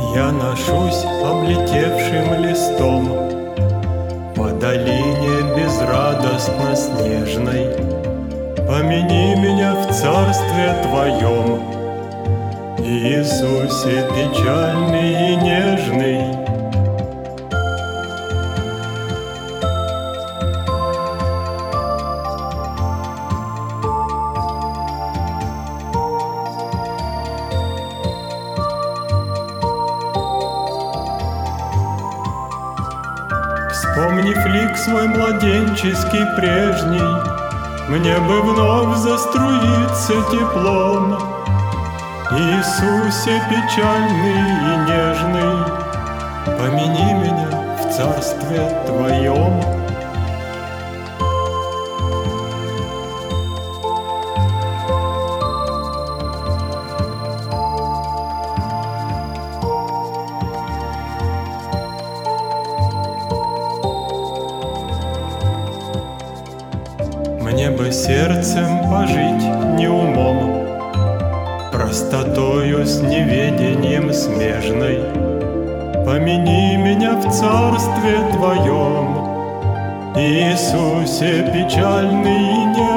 Я ношусь облетевшим листом по долине безрадостно снежной. Помяни меня в царстве Твоем, Иисусе печальный и нежный. Вспомнив лик свой младенческий прежний, мне бы вновь заструиться теплом. Иисусе печальный и нежный, помяни меня в царстве Твоем. Мне бы сердцем пожить не умом, простотою с неведением смежной. Помяни меня в царстве Твоем, Иисусе печальный и нежный.